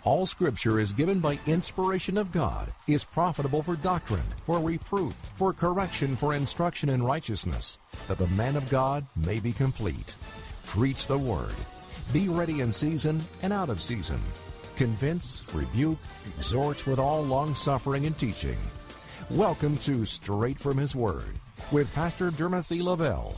All Scripture is given by inspiration of God, is profitable for doctrine, for reproof, for correction, for instruction in righteousness, that the man of God may be complete. Preach the Word. Be ready in season and out of season. Convince, rebuke, exhort with all long-suffering and teaching. Welcome to Straight from His Word with Pastor Dermot E. Lavelle.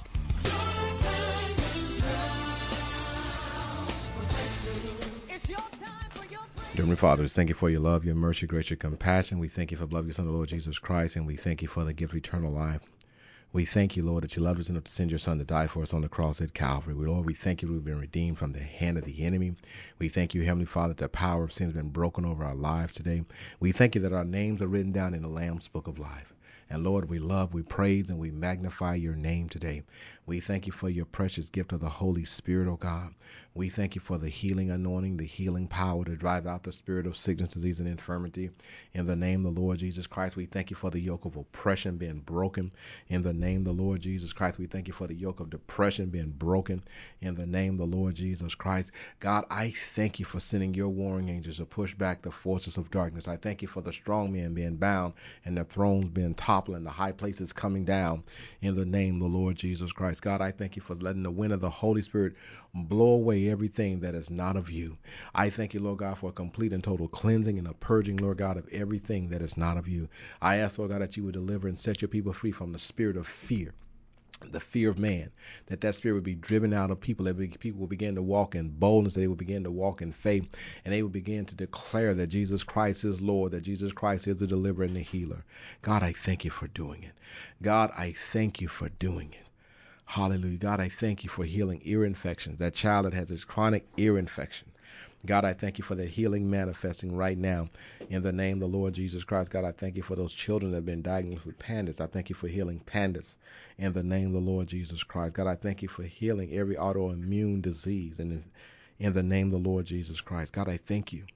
Dear Heavenly Father, thank you for your love, your mercy, grace, your compassion. We thank you for the love of your Son, the Lord Jesus Christ, and we thank you for the gift of eternal life. We thank you, Lord, that you loved us enough to send your Son to die for us on the cross at Calvary. Lord, we thank you we've been redeemed from the hand of the enemy. We thank you, Heavenly Father, that the power of sin has been broken over our lives today. We thank you that our names are written down in the Lamb's Book of Life. And Lord, we love, we praise, and we magnify your name today. We thank you for your precious gift of the Holy Spirit, O God. We thank you for the healing anointing, the healing power to drive out the spirit of sickness, disease, and infirmity. In the name of the Lord Jesus Christ, we thank you for the yoke of oppression being broken. In the name of the Lord Jesus Christ, we thank you for the yoke of depression being broken. In the name of the Lord Jesus Christ, God, I thank you for sending your warring angels to push back the forces of darkness. I thank you for the strong men being bound and the thrones being toppled and the high places coming down. In the name of the Lord Jesus Christ, God, I thank you for letting the wind of the Holy Spirit blow away everything that is not of you. I thank you, Lord God, for a complete and total cleansing and a purging, Lord God, of everything that is not of you. I ask, Lord God, that you would deliver and set your people free from the spirit of fear, the fear of man, that spirit would be driven out of people, that people will begin to walk in boldness, that they will begin to walk in faith, and they will begin to declare that Jesus Christ is Lord, that Jesus Christ is the deliverer and the healer. God, I thank you for doing it. God, I thank you for doing it. Hallelujah. God, I thank you for healing ear infections. That child that has this chronic ear infection. God, I thank you for that healing manifesting right now in the name of the Lord Jesus Christ. God, I thank you for those children that have been diagnosed with pandas. I thank you for healing pandas in the name of the Lord Jesus Christ. God, I thank you for healing every autoimmune disease in the name of the Lord Jesus Christ. God, I thank you.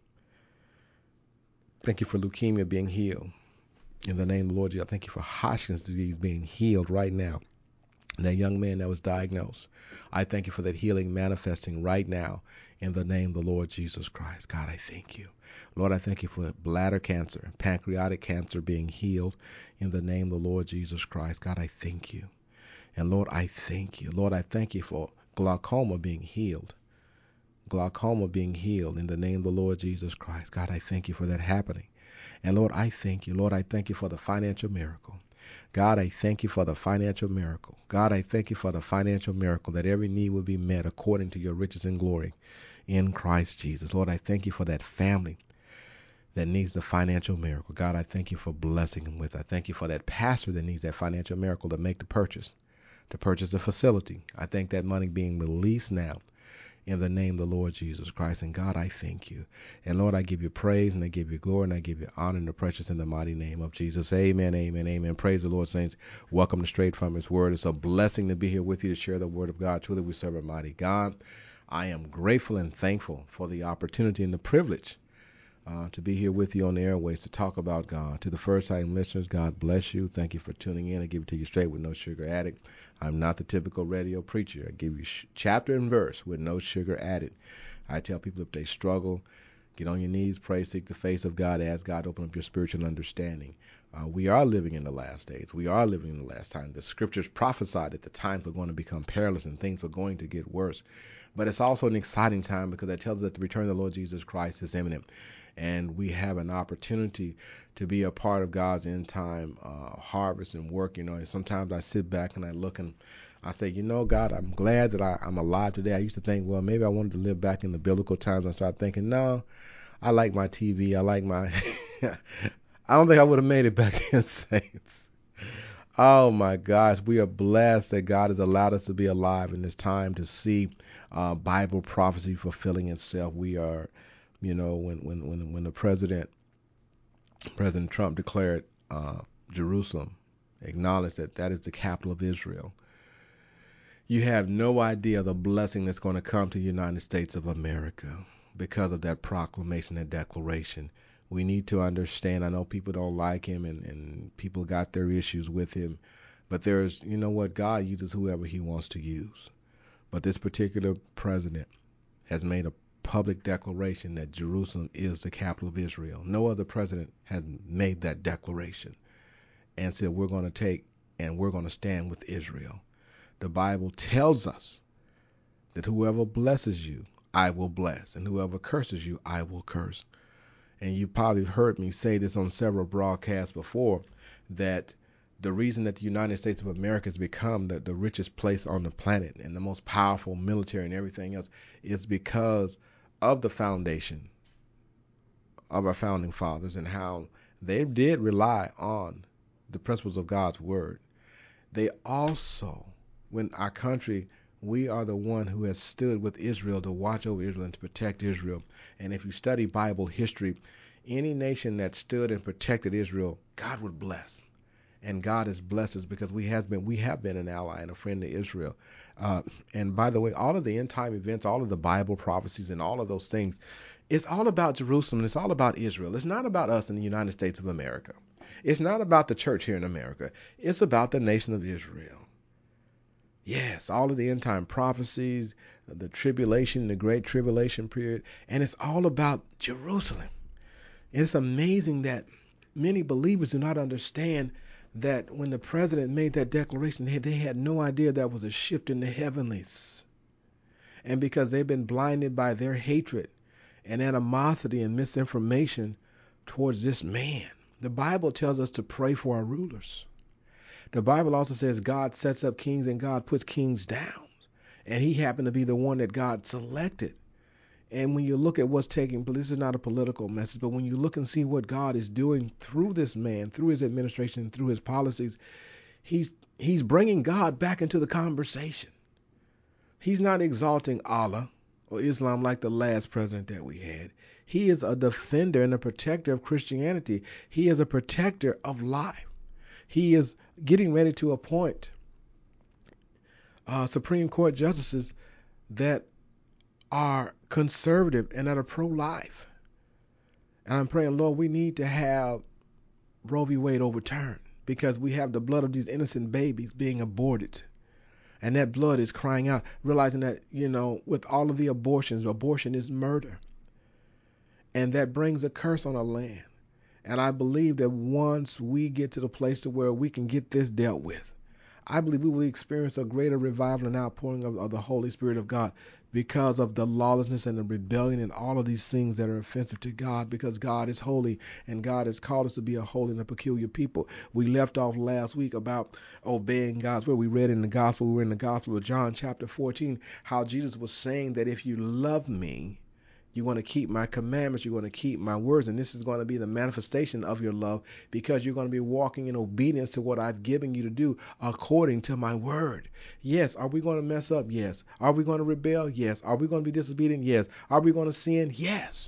Thank you for leukemia being healed in the name of the Lord Jesus. I thank you for Hodgkin's disease being healed right now. That young man that was diagnosed, I thank you for that healing manifesting right now in the name of the Lord Jesus Christ. God, I thank you. Lord, I thank you for bladder cancer, pancreatic cancer being healed in the name of the Lord Jesus Christ. God, I thank you. And Lord, I thank you. Lord, I thank you for glaucoma being healed. Glaucoma being healed in the name of the Lord Jesus Christ. God, I thank you for that happening. And Lord, I thank you. Lord, I thank you for the financial miracle. God, I thank you for the financial miracle. God, I thank you for the financial miracle, that every need will be met according to your riches and glory in Christ Jesus. Lord, I thank you for that family that needs the financial miracle. God, I thank you for blessing them with. I thank you for that pastor that needs that financial miracle to make the purchase, to purchase a facility. I thank that money being released now in the name of the Lord Jesus Christ. And God, I thank you. And Lord, I give you praise and I give you glory and I give you honor and the precious in the mighty name of Jesus. Amen, amen, amen. Praise the Lord, saints. Welcome to Straight from His Word. It's a blessing to be here with you to share the Word of God. Truly, we serve a mighty God. I am grateful and thankful for the opportunity and the privilege to be here with you on the airways to talk about God. To the first-time listeners, God bless you. Thank you for tuning in. I give it to you straight with no sugar added. I'm not the typical radio preacher. I give you chapter and verse with no sugar added. I tell people if they struggle, get on your knees, pray, seek the face of God, ask God to open up your spiritual understanding. We are living in the last days. We are living in the last time. The scriptures prophesied that the times were going to become perilous and things were going to get worse. But it's also an exciting time because it tells us that the return of the Lord Jesus Christ is imminent. And we have an opportunity to be a part of God's end time harvest and work. And sometimes I sit back and I look and I say, God, I'm glad that I'm alive today. I used to think, well, maybe I wanted to live back in the biblical times. I started thinking, no, I like my TV. I like my I don't think I would have made it back then, saints. Oh my gosh, we are blessed that God has allowed us to be alive in this time to see Bible prophecy fulfilling itself. We are, when the President Trump declared Jerusalem, acknowledged that is the capital of Israel. You have no idea the blessing that's going to come to the United States of America because of that proclamation, that declaration. We need to understand, I know people don't like him and people got their issues with him, but there's, God uses whoever he wants to use. But this particular president has made a public declaration that Jerusalem is the capital of Israel. No other president has made that declaration and said we're going to take and we're going to stand with Israel. The Bible tells us that whoever blesses you, I will bless, and whoever curses you, I will curse. And you probably heard me say this on several broadcasts before, that the reason that the United States of America has become the richest place on the planet and the most powerful military and everything else is because of the foundation of our founding fathers and how they did rely on the principles of God's word. They also, when our country, we are the one who has stood with Israel to watch over Israel and to protect Israel. And if you study Bible history, any nation that stood and protected Israel, God would bless. And God has blessed us because we have been an ally and a friend to Israel. And by the way, all of the end time events, all of the Bible prophecies and all of those things, it's all about Jerusalem. It's all about Israel. It's not about us in the United States of America. It's not about the church here in America. It's about the nation of Israel. Yes, all of the end time prophecies, the tribulation, the great tribulation period, and it's all about Jerusalem. It's amazing that many believers do not understand that when the president made that declaration, they had no idea that was a shift in the heavenlies. And because they've been blinded by their hatred and animosity and misinformation towards this man. The Bible tells us to pray for our rulers. The Bible also says God sets up kings and God puts kings down. And he happened to be the one that God selected. And when you look at what's taking place, this is not a political message, but when you look and see what God is doing through this man, through his administration, through his policies, he's bringing God back into the conversation. He's not exalting Allah or Islam like the last president that we had. He is a defender and a protector of Christianity. He is a protector of life. He is getting ready to appoint Supreme Court justices that are conservative and that are pro-life. And I'm praying, Lord, we need to have Roe v. Wade overturned because we have the blood of these innocent babies being aborted. And that blood is crying out, realizing that, with all of the abortions, abortion is murder. And that brings a curse on our land. And I believe that once we get to the place to where we can get this dealt with, I believe we will experience a greater revival and outpouring of the Holy Spirit of God because of the lawlessness and the rebellion and all of these things that are offensive to God, because God is holy and God has called us to be a holy and a peculiar people. We left off last week about obeying God's word. We read in the gospel, of John chapter 14, how Jesus was saying that if you love me, you're going to keep my commandments. You're going to keep my words. And this is going to be the manifestation of your love because you're going to be walking in obedience to what I've given you to do according to my word. Yes. Are we going to mess up? Yes. Are we going to rebel? Yes. Are we going to be disobedient? Yes. Are we going to sin? Yes.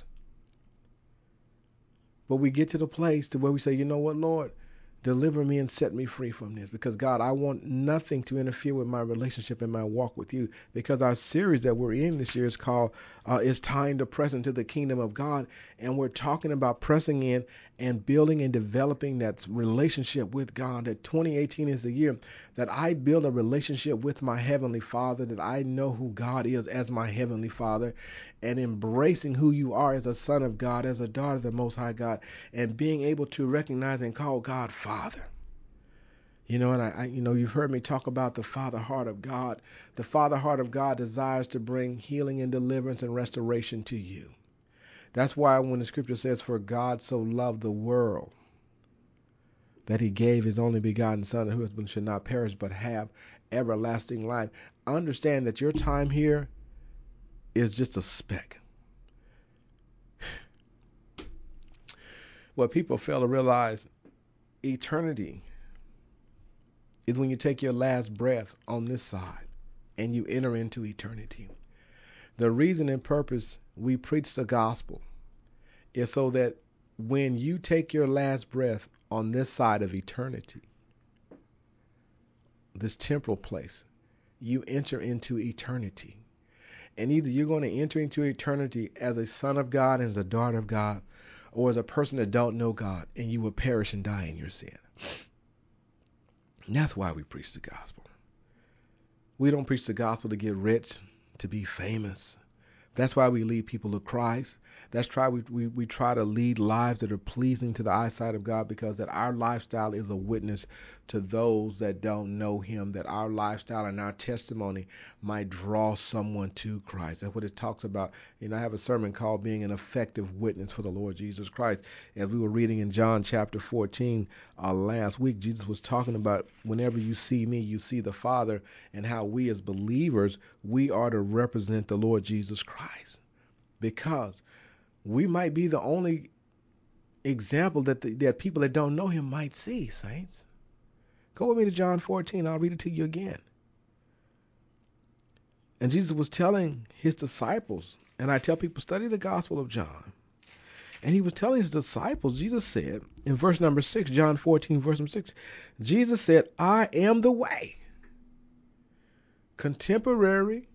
But we get to the place to where we say, you know what, Lord? Deliver me and set me free from this. Because, God, I want nothing to interfere with my relationship and my walk with you. Because our series that we're in this year is called It's Time to Press Into the Kingdom of God. And we're talking about pressing in and building and developing that relationship with God. That 2018 is the year that I build a relationship with my Heavenly Father, that I know who God is as my Heavenly Father, and embracing who you are as a son of God, as a daughter of the Most High God, and being able to recognize and call God Father. And I you've heard me talk about the Father heart of God. The Father heart of God desires to bring healing and deliverance and restoration to you. That's why when the scripture says, for God so loved the world that he gave his only begotten son, that whoever should not perish but have everlasting life. Understand that your time here is just a speck. What people fail to realize, eternity is when you take your last breath on this side and you enter into eternity. The reason and purpose we preach the gospel is so that when you take your last breath on this side of eternity, this temporal place, you enter into eternity. And either you're going to enter into eternity as a son of God and as a daughter of God, or as a person that don't know God, and you will perish and die in your sin. And that's why we preach the gospel. We don't preach the gospel to get rich, to be famous. That's why we lead people to Christ. That's why we try to lead lives that are pleasing to the eyesight of God, because that our lifestyle is a witness to those that don't know him, that our lifestyle and our testimony might draw someone to Christ. That's what it talks about. I have a sermon called Being an Effective Witness for the Lord Jesus Christ. As we were reading in John chapter 14 last week, Jesus was talking about whenever you see me, you see the Father, and how we as believers, we are to represent the Lord Jesus Christ. Because we might be the only example that people that don't know him might see, saints. Go with me to John 14. I'll read it to you again. And Jesus was telling his disciples, and I tell people, study the Gospel of John. And he was telling his disciples, Jesus said, in verse number 6, John 14, verse number 6, Jesus said, I am the way. Contemporary,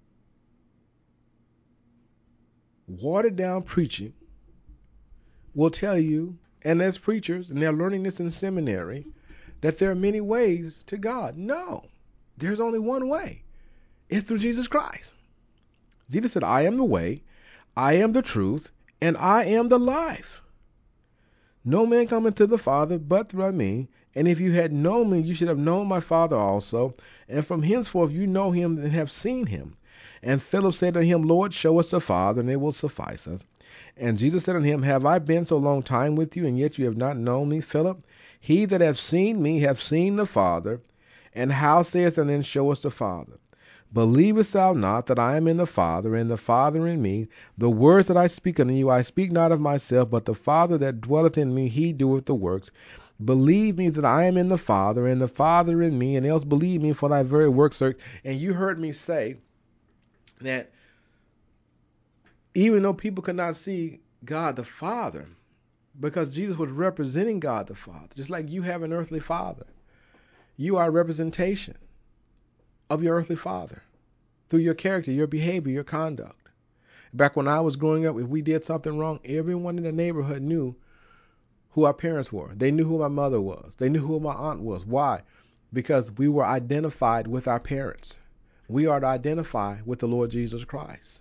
watered down preaching will tell you, and as preachers, and they're learning this in seminary, that there are many ways to God. No, there's only one way. It's through Jesus Christ. Jesus said, I am the way, I am the truth, and I am the life. No man cometh to the Father but through me. And if you had known me, you should have known my Father also. And from henceforth you know him and have seen him. And Philip said to him, Lord, show us the Father, and it will suffice us. And Jesus said unto him, Have I been so long time with you, and yet you have not known me, Philip? He that hath seen me hath seen the Father. And how sayest thou then, Show us the Father? Believest thou not that I am in the Father, and the Father in me? The words that I speak unto you, I speak not of myself, but the Father that dwelleth in me, he doeth the works. Believe me that I am in the Father, and the Father in me, and else believe me for thy very works' sake. And you heard me say that even though people could not see God the Father, because Jesus was representing God the Father, just like you have an earthly father, you are a representation of your earthly father through your character, your behavior, your conduct. Back when I was growing up, if we did something wrong, everyone in the neighborhood knew who our parents were. They knew who my mother was. They knew who my aunt was. Why? Because we were identified with our parents. We are to identify with the Lord Jesus Christ.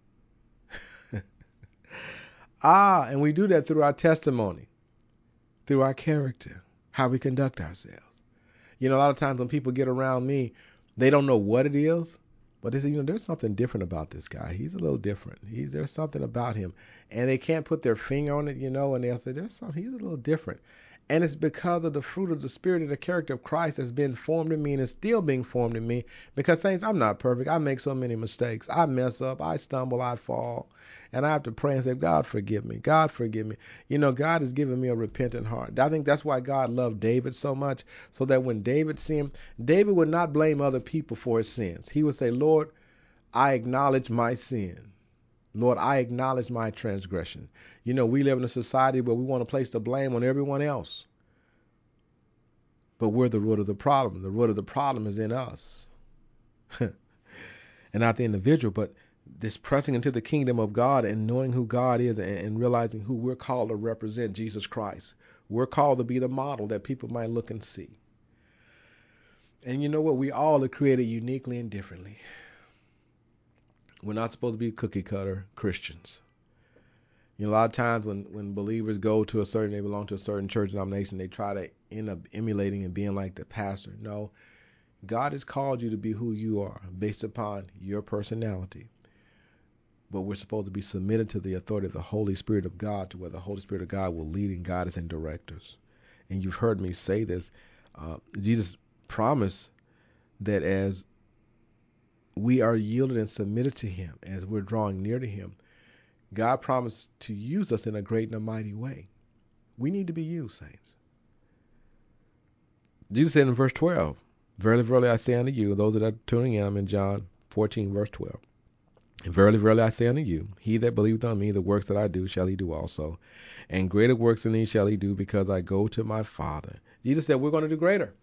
And we do that through our testimony, through our character, how we conduct ourselves. A lot of times when people get around me, they don't know what it is, but they say, there's something different about this guy. He's a little different. There's something about him. And they can't put their finger on it, and they'll say, he's a little different. And it's because of the fruit of the Spirit and the character of Christ has been formed in me and is still being formed in me. Because, saints, I'm not perfect. I make so many mistakes. I mess up. I stumble. I fall. And I have to pray and say, God, forgive me. God, forgive me. God has given me a repentant heart. I think that's why God loved David so much, so that when David sinned, David would not blame other people for his sins. He would say, Lord, I acknowledge my sin. Lord, I acknowledge my transgression. We live in a society where we want to place the blame on everyone else. But we're the root of the problem. The root of the problem is in us and not the individual. But this pressing into the kingdom of God and knowing who God is and realizing who we're called to represent, Jesus Christ. We're called to be the model that people might look and see. And you know what? We all are created uniquely and differently. We're not supposed to be cookie cutter Christians. A lot of times when believers go to they belong to a certain church denomination, they try to end up emulating and being like the pastor. No, God has called you to be who you are based upon your personality. But we're supposed to be submitted to the authority of the Holy Spirit of God, to where the Holy Spirit of God will lead and guide us and direct us. And you've heard me say this. Jesus promised that as we are yielded and submitted to him, as we're drawing near to him, God promised to use us in a great and a mighty way. We need to be used, saints. Jesus said in verse 12, Verily, verily, I say unto you, those that are tuning in, I'm in John 14, verse 12. And verily, verily, I say unto you, he that believeth on me, the works that I do shall he do also. And greater works than these shall he do, because I go to my Father. Jesus said we're going to do greater.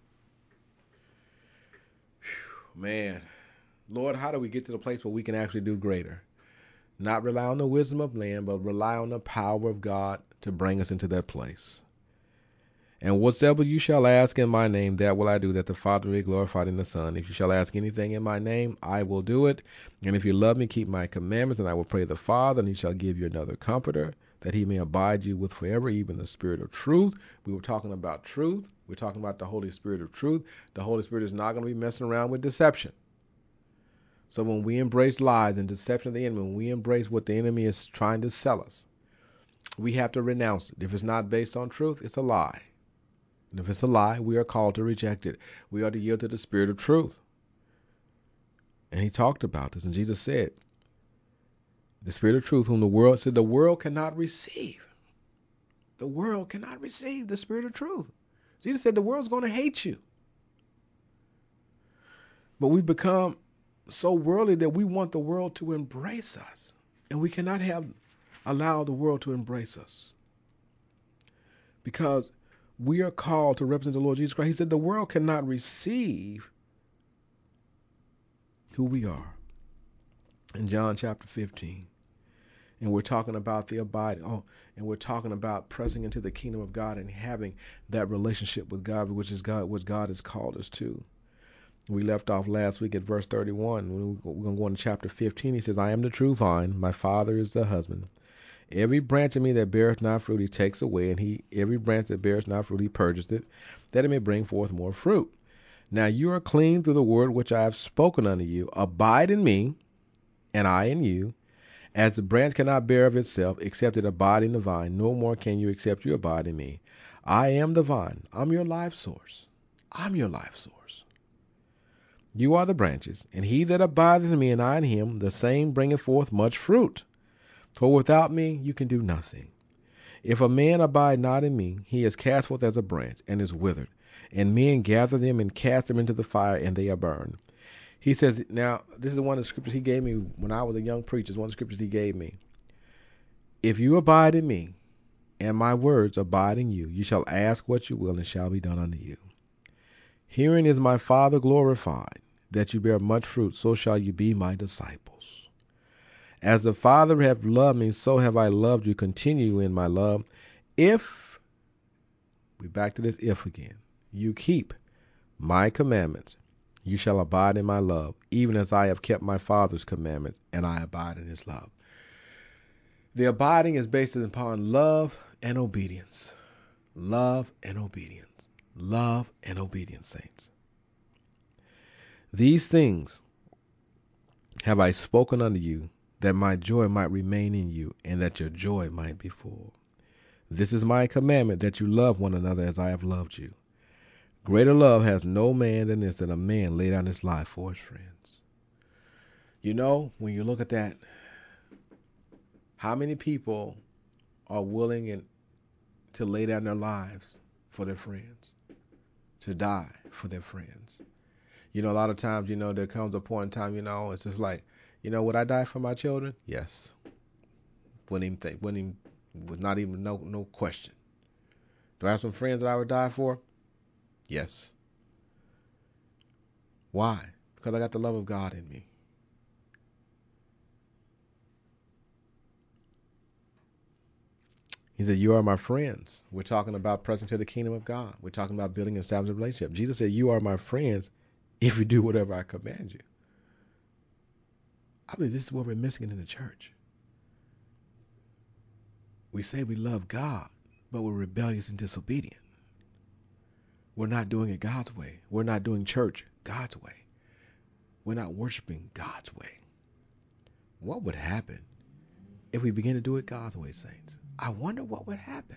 Whew, man, Lord, how do we get to the place where we can actually do greater? Not rely on the wisdom of man, but rely on the power of God to bring us into that place. And whatsoever you shall ask in my name, that will I do, that the Father may be glorified in the Son. If you shall ask anything in my name, I will do it. And if you love me, keep my commandments, and I will pray the Father, and he shall give you another comforter, that he may abide you with forever, even the Spirit of truth. We were talking about truth. We're talking about the Holy Spirit of truth. The Holy Spirit is not going to be messing around with deception. So when we embrace lies and deception of the enemy, when we embrace what the enemy is trying to sell us, we have to renounce it. If it's not based on truth, it's a lie. And if it's a lie, we are called to reject it. We are to yield to the Spirit of truth. And he talked about this, and Jesus said, the Spirit of truth, whom the world said the world cannot receive. The world cannot receive the Spirit of truth. Jesus said the world's going to hate you. But we become so worldly that we want the world to embrace us. And we cannot allow the world to embrace us. Because we are called to represent the Lord Jesus Christ. He said the world cannot receive who we are. In John chapter 15. And we're talking about the abiding. And we're talking about pressing into the kingdom of God and having that relationship with God, which is God, what God has called us to. We left off last week at verse 31. We're going to go into chapter 15. He says, I am the true vine. My Father is the husband. Every branch of me that beareth not fruit, he takes away. And every branch that beareth not fruit, he purgeth it, that it may bring forth more fruit. Now you are clean through the word which I have spoken unto you. Abide in me, and I in you. As the branch cannot bear of itself, except it abide in the vine, no more can you except you abide in me. I am the vine. I'm your life source. I'm your life source. You are the branches, and he that abideth in me and I in him, the same bringeth forth much fruit. For without me you can do nothing. If a man abide not in me, he is cast forth as a branch, and is withered. And men gather them and cast them into the fire, and they are burned. He says, now, this is one of the scriptures he gave me when I was a young preacher. It's one of the scriptures he gave me. If you abide in me, and my words abide in you, you shall ask what you will, and it shall be done unto you. Herein is my Father glorified, that you bear much fruit, so shall you be my disciples. As the Father hath loved me, so have I loved you. Continue in my love. If, we're back to this if again, you keep my commandments, you shall abide in my love, even as I have kept my Father's commandments, and I abide in his love. The abiding is based upon love and obedience. Love and obedience. Love and obedience, saints. These things have I spoken unto you, that my joy might remain in you, and that your joy might be full. This is my commandment, that you love one another as I have loved you. Greater love has no man than this, that a man lay down his life for his friends. You know, when you look at that, how many people are willing to lay down their lives for their friends, to die for their friends? You know, a lot of times, there comes a point in time, it's just like, would I die for my children? Yes. Wouldn't even was not even no question. Do I have some friends that I would die for? Yes. Why? Because I got the love of God in me. He said, you are my friends. We're talking about pressing to the kingdom of God. We're talking about building and establishing a relationship. Jesus said, you are my friends if you do whatever I command you. I believe this is what we're missing in the church. We say we love God, but we're rebellious and disobedient. We're not doing it God's way. We're not doing church God's way. We're not worshiping God's way. What would happen if we begin to do it God's way, saints? I wonder what would happen.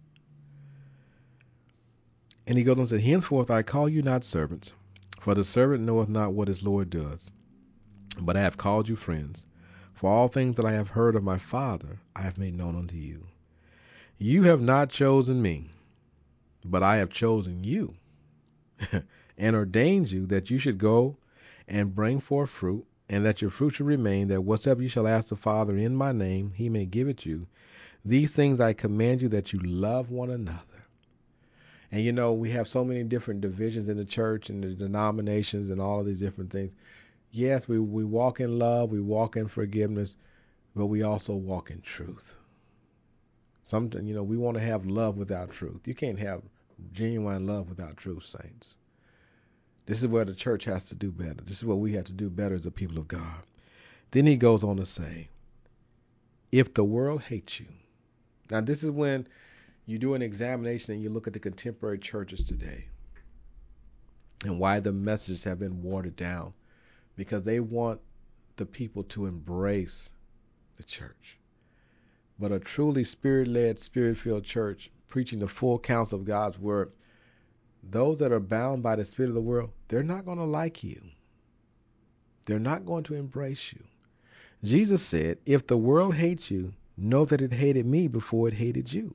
And he goes on and said, henceforth I call you not servants, for the servant knoweth not what his Lord does. But I have called you friends, for all things that I have heard of my Father I have made known unto you. You have not chosen me, but I have chosen you, and ordained you that you should go and bring forth fruit, and that your fruit should remain, that whatsoever you shall ask the Father in my name, he may give it you. These things I command you, that you love one another. And we have so many different divisions in the church and the denominations and all of these different things. Yes, we walk in love, we walk in forgiveness, but we also walk in truth. Sometimes, we want to have love without truth. You can't have genuine love without truth, saints. This is where the church has to do better. This is what we have to do better as the people of God. Then he goes on to say, if the world hates you. Now, this is when you do an examination and you look at the contemporary churches today and why the messages have been watered down, because they want the people to embrace the church. But a truly spirit-led, spirit-filled church preaching the full counsel of God's word, those that are bound by the spirit of the world, they're not going to like you. They're not going to embrace you. Jesus said, if the world hates you, know that it hated me before it hated you.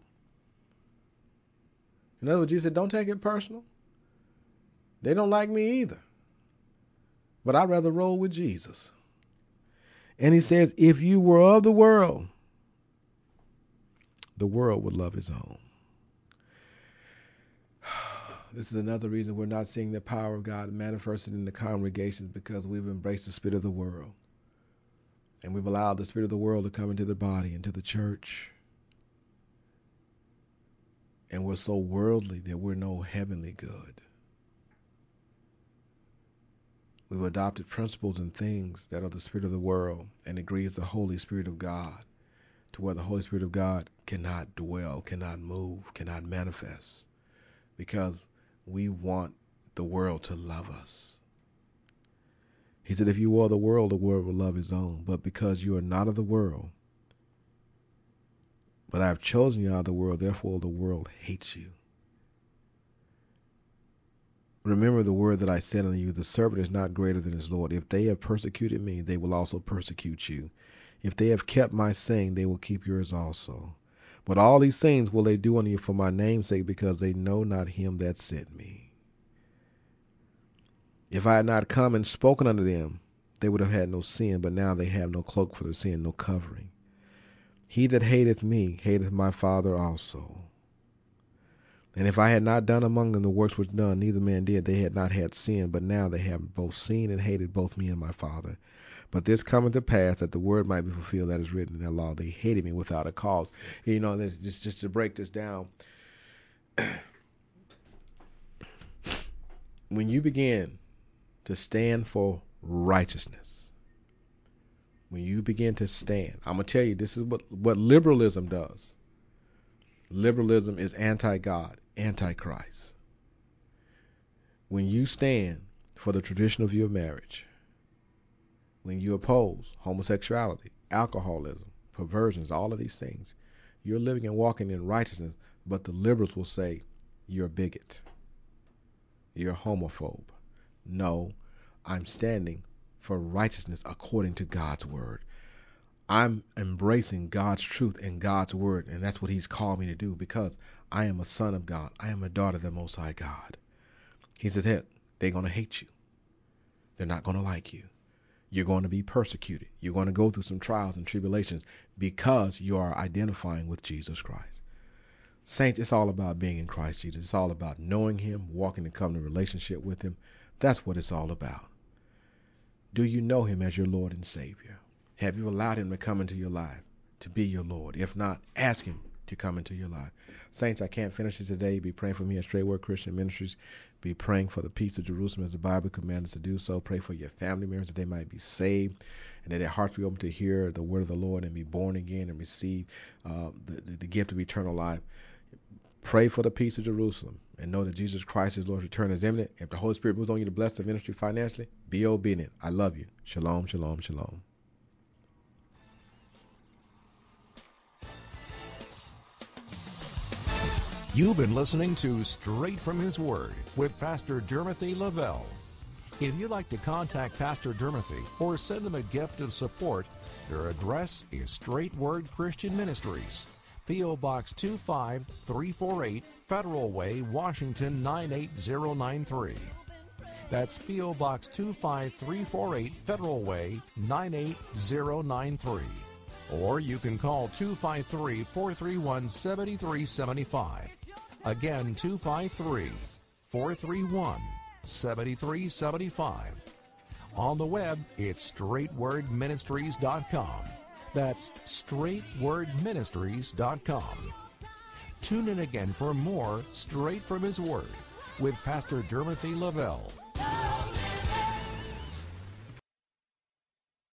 In other words, Jesus said, don't take it personal. They don't like me either. But I'd rather roll with Jesus. And he says, if you were of the world would love his own. This is another reason we're not seeing the power of God manifested in the congregations, because we've embraced the spirit of the world. And we've allowed the spirit of the world to come into the body, into the church. And we're so worldly that we're no heavenly good. We've adopted principles and things that are the spirit of the world and it grieves the Holy Spirit of God, to where the Holy Spirit of God cannot dwell, cannot move, cannot manifest, because we want the world to love us. He said, if you are the world will love his own. But because you are not of the world, but I have chosen you out of the world, therefore the world hates you. Remember the word that I said unto you, the servant is not greater than his Lord. If they have persecuted me, they will also persecute you. If they have kept my saying, they will keep yours also. But all these things will they do unto you for my name's sake, because they know not him that sent me. If I had not come and spoken unto them, they would have had no sin, but now they have no cloak for their sin, no covering. He that hateth me, hateth my Father also. And if I had not done among them the works which done, neither man did, they had not had sin, but now they have both seen and hated both me and my Father. But this cometh to pass, that the word might be fulfilled that is written in the law. They hated me without a cause. You know, just to break this down, when you begin to stand for righteousness, when you begin to stand, I'm going to tell you, this is what liberalism does. Liberalism is anti-God, anti-Christ. When you stand for the tradition of your marriage, when you oppose homosexuality, alcoholism, perversions, all of these things, you're living and walking in righteousness, but the liberals will say you're a bigot, you're a homophobe. No, I'm standing for righteousness according to God's word. I'm embracing God's truth and God's word, and that's what he's called me to do, because I am a son of God. I am a daughter of the Most High God. He says, heck, they're going to hate you. They're not going to like you. You're going to be persecuted. You're going to go through some trials and tribulations because you are identifying with Jesus Christ. Saints, it's all about being in Christ Jesus. It's all about knowing him, walking in covenant relationship with him. That's what it's all about. Do you know him as your Lord and Savior? Have you allowed him to come into your life, to be your Lord? If not, ask him to come into your life. Saints, I can't finish it today. Be praying for me at Straight Word Christian Ministries. Be praying for the peace of Jerusalem as the Bible commands us to do so. Pray for your family members that they might be saved and that their hearts be open to hear the word of the Lord and be born again and receive the gift of eternal life. Pray for the peace of Jerusalem and know that Jesus Christ, his Lord's return, is imminent. If the Holy Spirit moves on you to bless the ministry financially, be obedient. I love you. Shalom, shalom, shalom. You've been listening to Straight from His Word with Pastor Dermothy Lavelle. If you'd like to contact Pastor Dermothy or send him a gift of support, their address is Straight Word Christian Ministries, P.O. Box 25348, Federal Way, Washington 98093. That's P.O. Box 25348, Federal Way 98093. Or you can call 253-431-7375. Again, 253-431-7375. On the web, it's straightwordministries.com. That's straightwordministries.com. Tune in again for more Straight from His Word with Pastor Dermothy Lavelle.